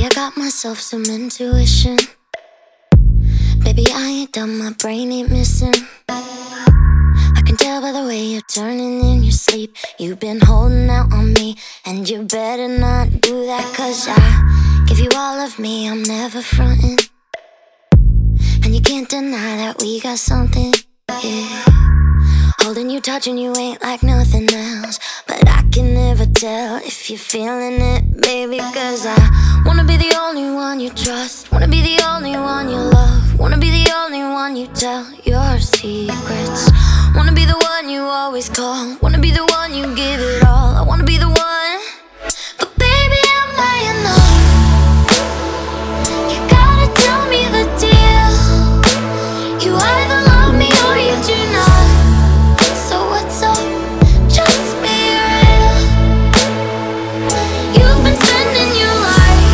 I got myself some intuition. Baby, I ain't done, my brain ain't missing. I can tell by the way you're turning in your sleep. You've been holding out on me, and you better not do that, 'cause I give you all of me, I'm never fronting. And you can't deny that we got something, yeah. Holding you, touching you ain't like nothing else. But I can never tell if you're feeling it, baby, 'cause I wanna be the only one you trust, wanna be the only one you love, wanna be the only one you tell your secrets, wanna be the one you always call, wanna be the one you give it all. I wanna be the one, but baby, am I enough? You gotta tell me the deal. You either love me or you do not. So what's up? Just be real. You've been spending your life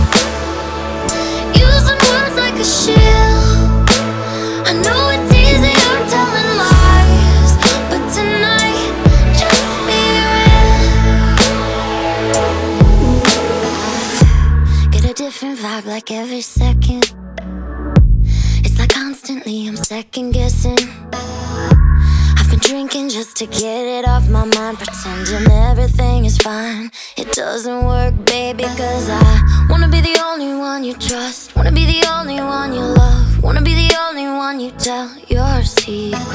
using words like a shield. I know it's easy, I'm telling lies, but tonight, just be real. I get a different vibe like every second. It's like constantly I'm second guessing. I've been drinking just to get it off my mind, pretending everything is fine. It doesn't work, baby, 'cause I wanna be the only one you trust, wanna be the only one you love, wanna be the only one you tell your secrets,